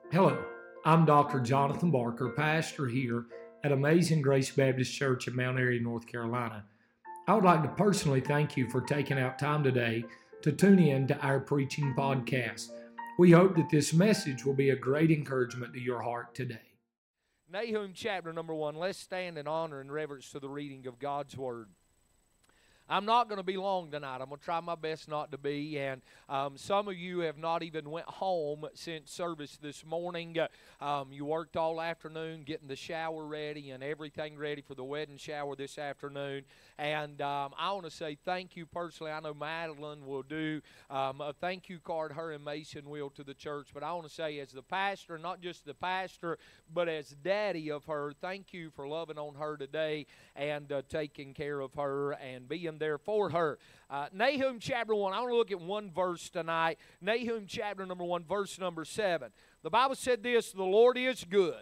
Hello, I'm Dr. Jonathan Barker, pastor here at Amazing Grace Baptist Church in Mount Airy, North Carolina. I would like to personally thank you for taking out time today to tune in to our preaching podcast. We hope that this message will be a great encouragement to your heart today. Nahum chapter number 1. Let's stand in honor and reverence to the reading of God's Word. I'm not going to be long tonight. I'm going to try my best not to be. And some of you have not even went home since service this morning. You worked all afternoon getting the shower ready and everything ready for the wedding shower this afternoon. And I want to say thank you personally. I know Madeline will do a thank you card, her and Mason will, to the church. But I want to say as the pastor, not just the pastor, but as daddy of her, thank you for loving on her today and taking care of her and being there for her. Nahum chapter 1, I want to look at one verse tonight. Nahum chapter number 1, verse number 7. The Bible said this, the Lord is good.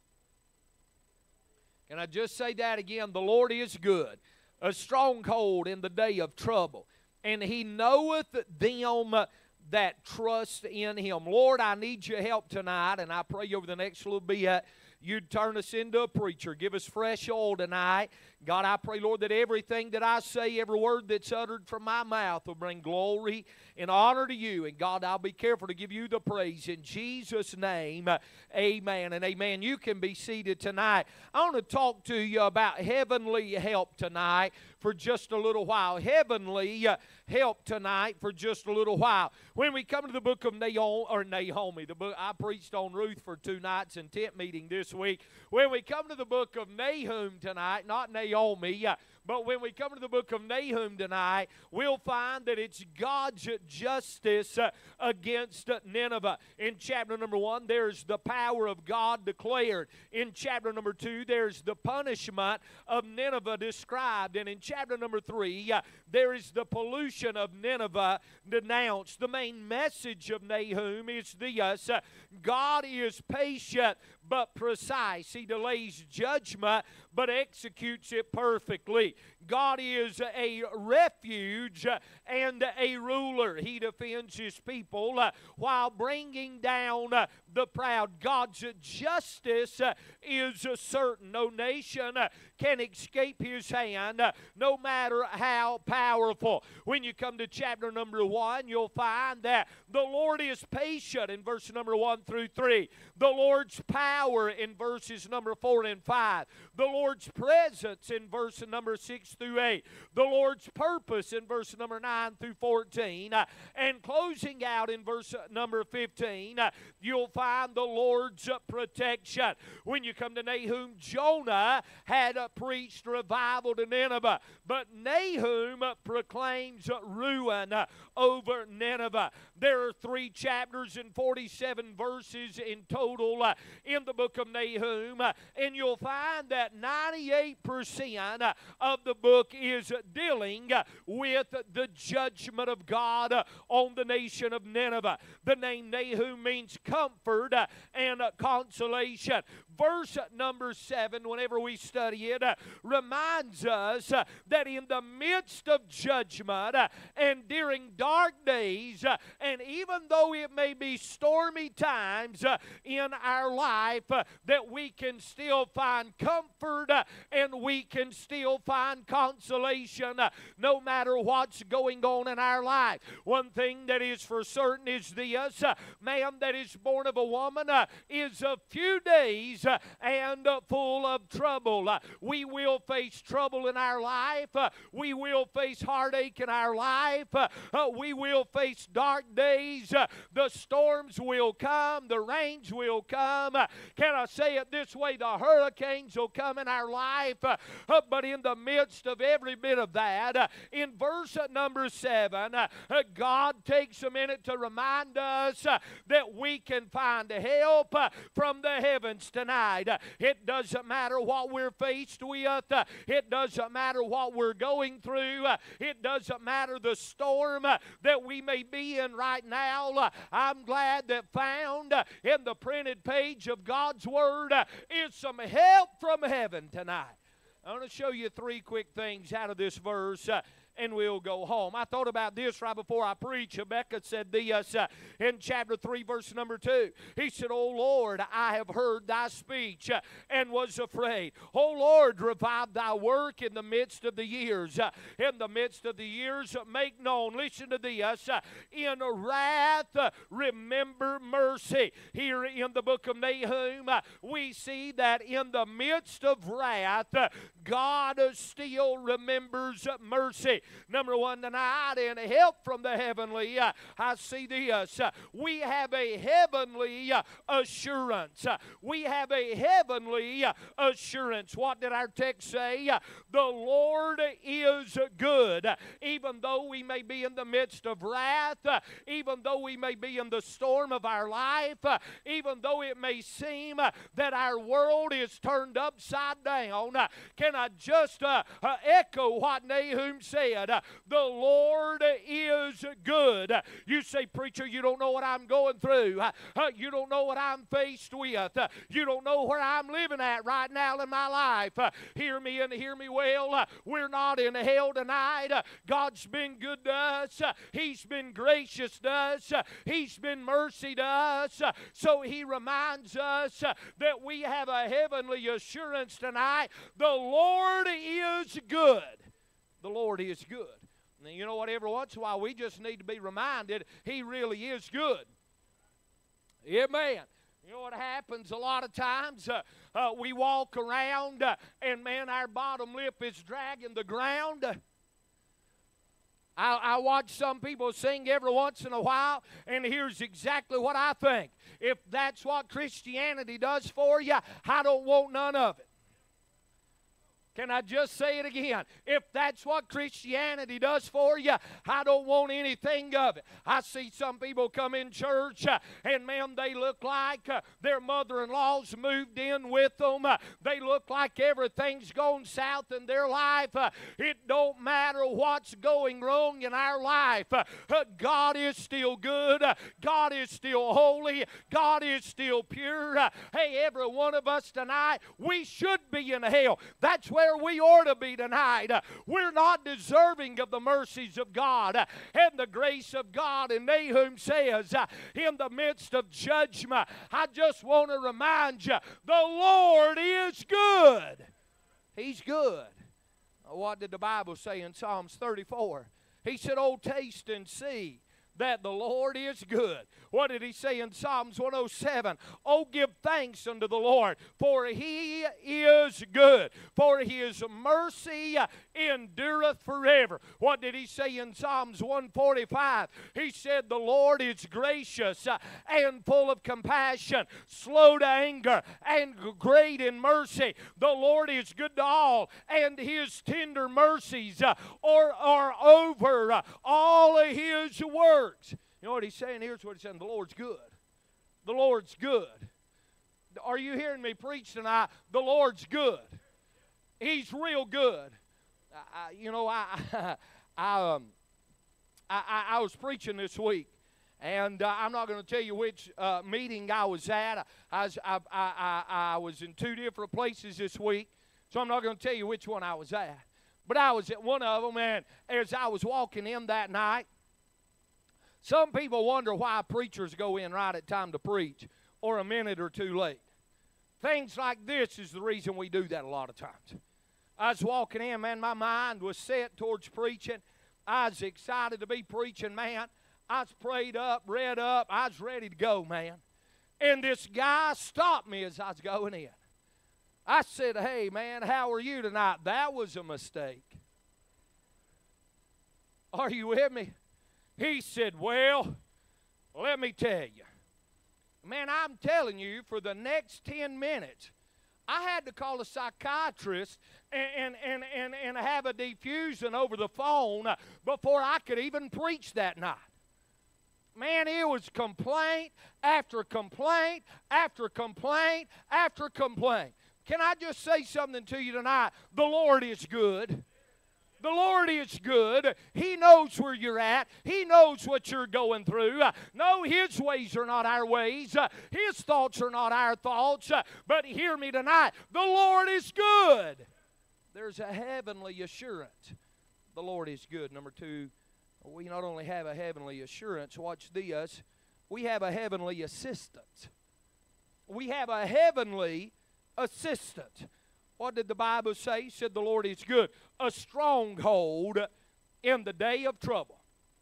Can I just say that again? The Lord is good, a stronghold in the day of trouble, and He knoweth them that trust in Him. Lord, I need your help tonight, and I pray over the next little bit you'd turn us into a preacher. Give us fresh oil tonight. God, I pray, Lord, that everything that I say, every word that's uttered from my mouth will bring glory and honor to you. And God, I'll be careful to give you the praise. In Jesus' name, amen and amen. You can be seated tonight. I want to talk to you about heavenly help tonight for just a little while. Heavenly help tonight for just a little while. When we come to the book of Naomi, the book I preached on Ruth for 2 nights in tent meeting this week. When we come to the book of Nahum tonight, not Naomi, but when we come to the book of Nahum tonight, we'll find that it's God's justice against Nineveh. In chapter number 1, there's the power of God declared. In chapter number 2, there's the punishment of Nineveh described. And in chapter number 3, there is the pollution of Nineveh denounced. The main message of Nahum is this: God is patient but precise. He delays judgment but executes it perfectly. God is a refuge and a ruler. He defends His people while bringing down the proud. God's justice is certain. No nation can escape His hand, no matter how powerful. When you come to chapter number 1, you'll find that the Lord is patient in verse number 1 through 3. The Lord's power in verses number 4 and 5. The Lord's presence in verse number 6 through 8. The Lord's purpose in verse number 9 through 14. And closing out in verse number 15, you'll find the Lord's protection. When you come to Nahum, Jonah had preached revival to Nineveh, but Nahum proclaims ruin over Nineveh. There are 3 chapters and 47 verses in total in the book of Nahum, and you'll find that 98% of the book is dealing with the judgment of God on the nation of Nineveh. The name Nahum means comfort and consolation. Verse number 7, whenever we study it, reminds us that in the midst of judgment and during dark days, and even though it may be stormy times in our life, that we can still find comfort and we can still find consolation no matter what's going on in our life. One thing that is for certain is this: man that is born of a woman is a few days and full of trouble. We will face trouble in our life. We will face heartache in our life. We will face dark days. The storms will come. The rains will come. Can I say it this way? The hurricanes will come in our life. But in the midst of every bit of that, in verse number 7, God takes a minute to remind us that we can find help from the heavens tonight. It doesn't matter what we're faced with. It doesn't matter what we're going through. It doesn't matter the storm that we may be in right now. I'm glad that found in the printed page of God's Word is some help from heaven tonight. I want to show you 3 quick things out of this verse. and we'll go home. I thought about this right before I preached. Habakkuk said this in chapter 3, verse number 2. He said, O Lord, I have heard thy speech and was afraid. O Lord, revive thy work in the midst of the years. In the midst of the years, make known, listen to this, in wrath, remember mercy. Here in the book of Nahum, we see that in the midst of wrath, God still remembers mercy. Number one tonight, in help from the heavenly, I see this. We have a heavenly assurance. We have a heavenly assurance. What did our text say? The Lord is good. Even though we may be in the midst of wrath, even though we may be in the storm of our life, even though it may seem that our world is turned upside down, can I just echo what Nahum said? The Lord is good. You say, preacher, you don't know what I'm going through. You don't know what I'm faced with. You don't know where I'm living at right now in my life. Hear me and hear me well. We're not in hell tonight. God's been good to us. He's been gracious to us. He's been mercy to us. So He reminds us that we have a heavenly assurance tonight. The Lord is good. The Lord is good. And you know what? Every once in a while, we just need to be reminded He really is good. Amen. You know what happens a lot of times? We walk around and, man, our bottom lip is dragging the ground. I watch some people sing every once in a while, and here's exactly what I think. If that's what Christianity does for you, I don't want none of it. Can I just say it again? If that's what Christianity does for you, I don't want anything of it. I see some people come in church and, man, they look like their mother-in-law's moved in with them. They look like everything's gone south in their life. It don't matter what's going wrong in our life. God is still good. God is still holy. God is still pure. Hey, every one of us tonight, we should be in hell. That's where we ought to be tonight. We're not deserving of the mercies of God and the grace of God. And Nahum says, in the midst of judgment, I just want to remind you, the Lord is good. He's good. What did the Bible say in Psalms 34? He said, oh, taste and see that the Lord is good. What did He say in Psalms 107? Oh, give thanks unto the Lord, for He is good, for His mercy endureth forever. What did He say in Psalms 145? He said, the Lord is gracious and full of compassion, slow to anger, and great in mercy. The Lord is good to all, and His tender mercies are over all of His works. You know what He's saying? Here's what He's saying. The Lord's good. The Lord's good. Are you hearing me preach tonight? The Lord's good. He's real good. I was preaching this week, and I'm not going to tell you which meeting I was at. I was in two different places this week, so I'm not going to tell you which one I was at. But I was at one of them, and as I was walking in that night, some people wonder why preachers go in right at time to preach or a minute or two late. Things like this is the reason we do that a lot of times. I was walking in, man, my mind was set towards preaching. I was excited to be preaching, man. I was prayed up, read up. I was ready to go, man. And this guy stopped me as I was going in. I said, hey, man, how are you tonight? That was a mistake. Are you with me? He said, well, let me tell you. Man, I'm telling you, for the next 10 minutes, I had to call a psychiatrist and have a diffusion over the phone before I could even preach that night. Man, it was complaint after complaint after complaint after complaint. Can I just say something to you tonight? The Lord is good. The Lord is good. He knows where you're at. He knows what you're going through. No, His ways are not our ways. His thoughts are not our thoughts. But hear me tonight. The Lord is good. There's a heavenly assurance the Lord is good. Number two, we not only have a heavenly assurance, watch this, we have a heavenly assistance. We have a heavenly assistant. What did the Bible say? It said the Lord is good. A stronghold in the day of trouble.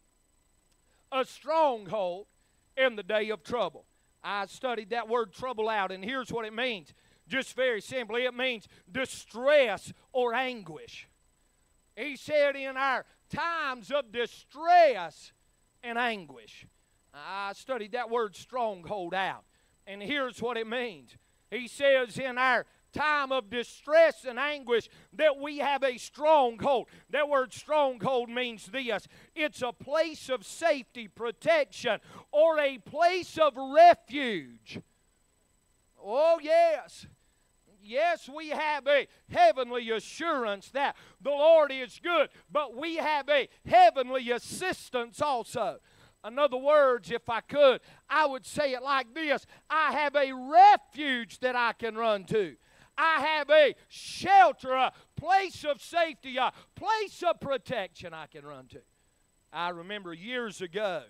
A stronghold in the day of trouble. I studied that word trouble out, and here's what it means. Just very simply, it means distress or anguish. He said in our times of distress and anguish. I studied that word stronghold out, and here's what it means. He says in our time of distress and anguish that we have a stronghold. That word stronghold means this. It's a place of safety, protection, or a place of refuge. Oh, yes. Yes, we have a heavenly assurance that the Lord is good, but we have a heavenly assistance also. In other words, if I could, I would say it like this. I have a refuge that I can run to. I have a shelter, a place of safety, a place of protection I can run to. I remember years ago,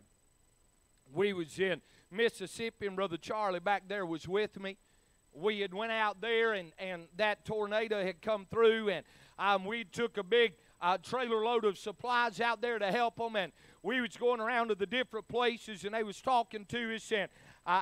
we was in Mississippi, and Brother Charlie back there was with me. We had went out there, and that tornado had come through, and we took a big trailer load of supplies out there to help them, and we was going around to the different places, and they was talking to us, and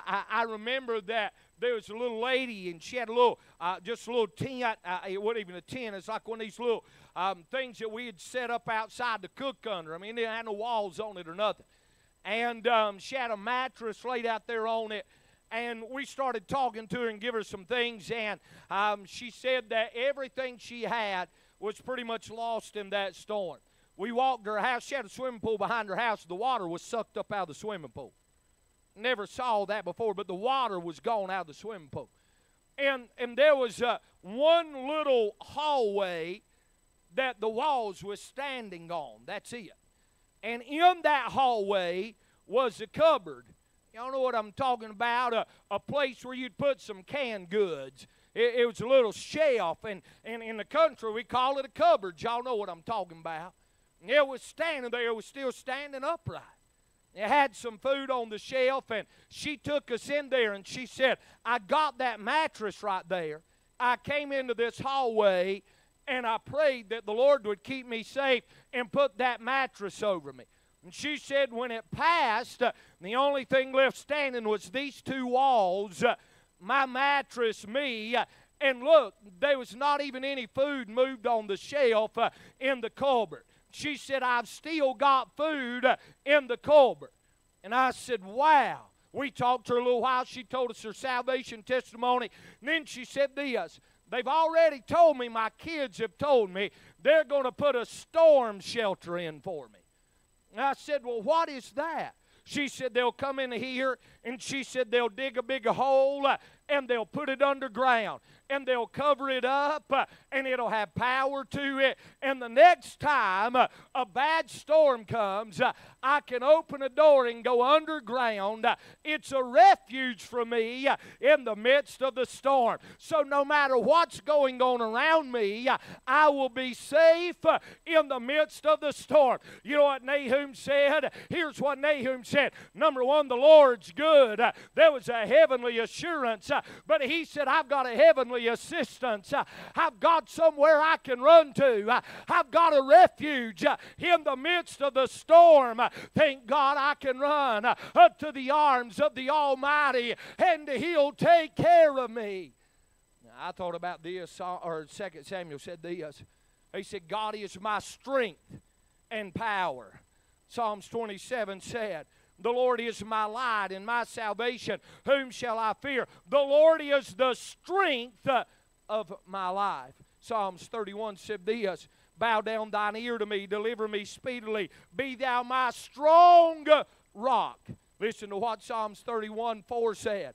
I remember that there was a little lady, and she had a little, just a little tent. It wasn't even a tent. It's like one of these little things that we had set up outside to cook under. I mean, it had no walls on it or nothing. And she had a mattress laid out there on it. And we started talking to her and give her some things. And she said that everything she had was pretty much lost in that storm. We walked to her house. She had a swimming pool behind her house. The water was sucked up out of the swimming pool. Never saw that before, but the water was gone out of the swimming pool. And there was one little hallway that the walls was standing on. That's it. And in that hallway was a cupboard. Y'all know what I'm talking about, a place where you'd put some canned goods. It was a little shelf, and in the country we call it a cupboard. Y'all know what I'm talking about. And it was standing there. It was still standing upright. It had some food on the shelf, and she took us in there, and she said, I got that mattress right there. I came into this hallway, and I prayed that the Lord would keep me safe and put that mattress over me. And she said when it passed, the only thing left standing was these two walls, my mattress, me, and look, there was not even any food moved on the shelf in the cupboard. She said, I've still got food in the cupboard. And I said, wow. We talked to her a little while. She told us her salvation testimony. And then she said this. They've already told me, my kids have told me, they're going to put a storm shelter in for me. And I said, well, what is that? She said, they'll come in here, and she said they'll dig a big hole, and they'll put it underground, and they'll cover it up, and it'll have power to it. And the next time a bad storm comes, I can open a door and go underground. It's a refuge for me in the midst of the storm. So no matter what's going on around me, I will be safe in the midst of the storm. You know what Nahum said? Here's what Nahum said. Number one, the Lord's good. There was a heavenly assurance. But he said, I've got a heavenly assistance. I've got somewhere I can run to. I've got a refuge in the midst of the storm. Thank God I can run up to the arms of the Almighty, and He'll take care of me. Now, I thought about this, or 2 Samuel said this. He said, God is my strength and power. Psalms 27 said, the Lord is my light and my salvation. Whom shall I fear? The Lord is the strength of my life. Psalms 31 said this, bow down thine ear to me, deliver me speedily. Be thou my strong rock. Listen to what Psalms 31:4 said.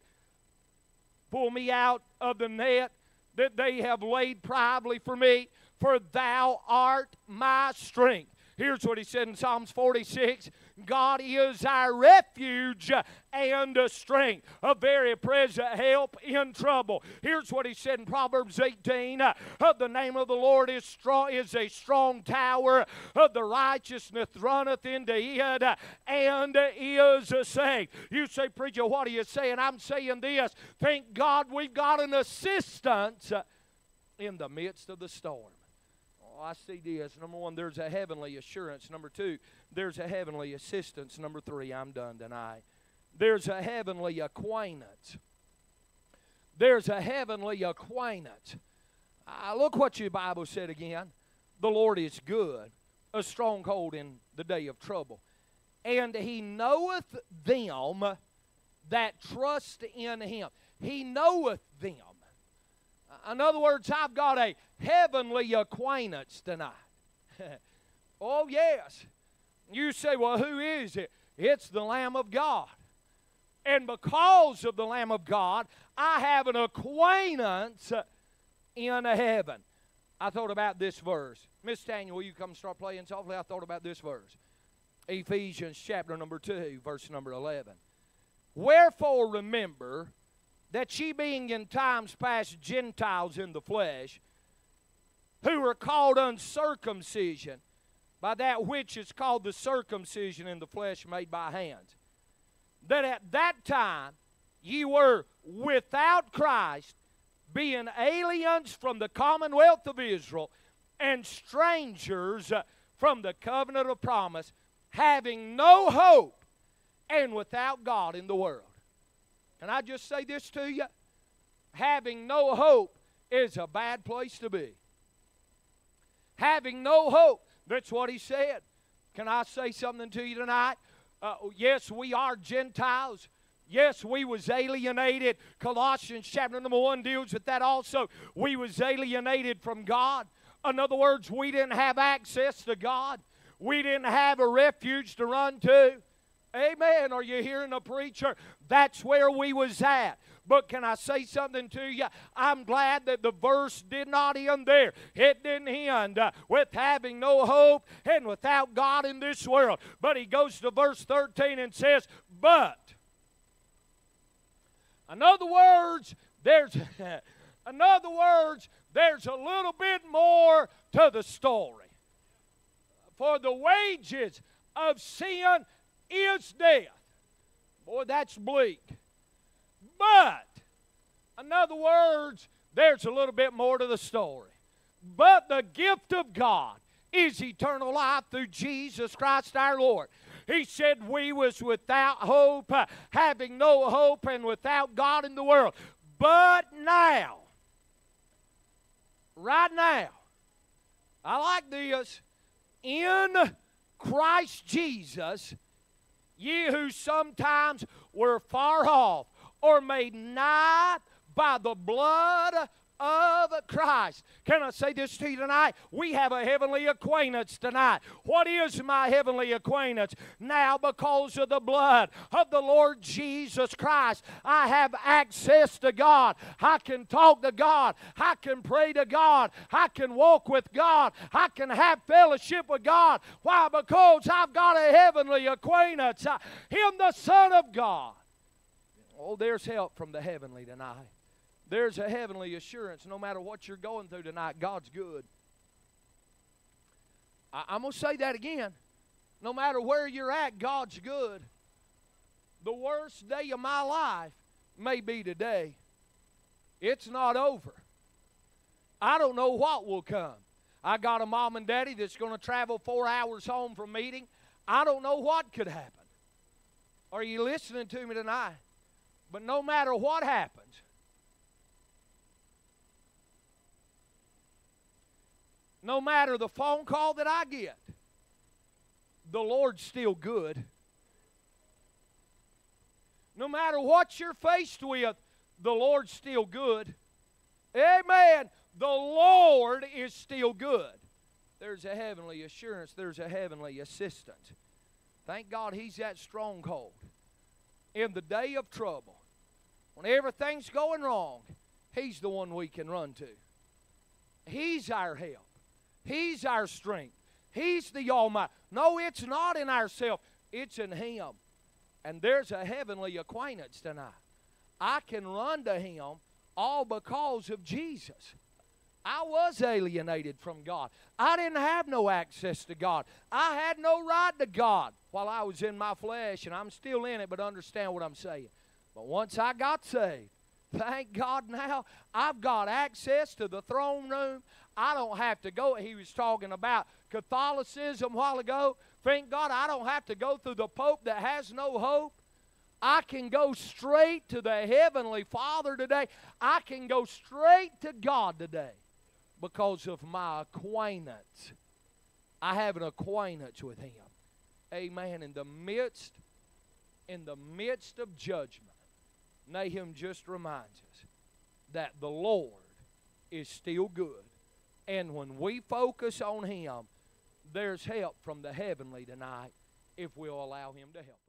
Pull me out of the net that they have laid privately for me, for thou art my strength. Here's what he said in Psalms 46. God is our refuge and strength, a very present help in trouble. Here's what he said in Proverbs 18. The name of the Lord is a strong tower. The righteousness runneth into it and is saved. You say, preacher, what are you saying? I'm saying this. Thank God we've got an assistance in the midst of the storm. Oh, I see this. Number one, there's a heavenly assurance. Number two, there's a heavenly assistance. Number three, I'm done tonight. There's a heavenly acquaintance. There's a heavenly acquaintance. Look what your Bible said again. The Lord is good, a stronghold in the day of trouble. And He knoweth them that trust in Him. He knoweth them. In other words, I've got a heavenly acquaintance tonight. Oh, yes. You say, well, who is it? It's the Lamb of God. And because of the Lamb of God, I have an acquaintance in heaven. I thought about this verse. Miss Daniel, will you come start playing softly? I thought about this verse. Ephesians chapter number 2, verse number 11. Wherefore remember that ye being in times past Gentiles in the flesh, who were called uncircumcision by that which is called the circumcision in the flesh made by hands, that at that time ye were without Christ, being aliens from the commonwealth of Israel, and strangers from the covenant of promise, having no hope, and without God in the world. Can I just say this to you? Having no hope is a bad place to be. Having no hope, that's what he said. Can I say something to you tonight? Yes, we are Gentiles. Yes, we was alienated. Colossians chapter number 1 deals with that also. We was alienated from God. In other words, we didn't have access to God. We didn't have a refuge to run to. Amen. Are you hearing a preacher? That's where we was at. But can I say something to you? I'm glad that the verse did not end there. It didn't end with having no hope and without God in this world. But he goes to verse 13 and says, but. In other words, there's a little bit more to the story. For the wages of sin is death. Boy, that's bleak. But, in other words, there's a little bit more to the story. But the gift of God is eternal life through Jesus Christ our Lord. He said we was without hope, having no hope, and without God in the world. But now, right now, I like this, in Christ Jesus, ye who sometimes were far off, or made nigh by the blood of Christ. Can I say this to you tonight? We have a heavenly acquaintance tonight. What is my heavenly acquaintance? Now, because of the blood of the Lord Jesus Christ, I have access to God. I can talk to God. I can pray to God. I can walk with God. I can have fellowship with God. Why? Because I've got a heavenly acquaintance in the Son of God. Oh, there's help from the heavenly tonight. There's a heavenly assurance. No matter what you're going through tonight, God's good. I'm going to say that again. No matter where you're at, God's good. The worst day of my life may be today. It's not over. I don't know what will come. I got a mom and daddy that's going to travel 4 hours home from meeting. I don't know what could happen. Are you listening to me tonight? But no matter what happens, no matter the phone call that I get, the Lord's still good. No matter what you're faced with, the Lord's still good. Amen. The Lord is still good. There's a heavenly assurance. There's a heavenly assistance. Thank God He's that stronghold. In the day of trouble, when everything's going wrong, He's the one we can run to. He's our help. He's our strength. He's the Almighty. No, it's not in ourselves. It's in Him. And there's a heavenly acquaintance tonight. I can run to Him all because of Jesus. I was alienated from God. I didn't have no access to God. I had no right to God while I was in my flesh, and I'm still in it, but understand what I'm saying. But once I got saved, thank God now, I've got access to the throne room. I don't have to go. He was talking about Catholicism a while ago. Thank God I don't have to go through the Pope that has no hope. I can go straight to the Heavenly Father today. I can go straight to God today because of my acquaintance. I have an acquaintance with Him. Amen. In the midst of judgment, Nahum just reminds us that the Lord is still good. And when we focus on Him, there's help from the heavenly tonight if we'll allow Him to help.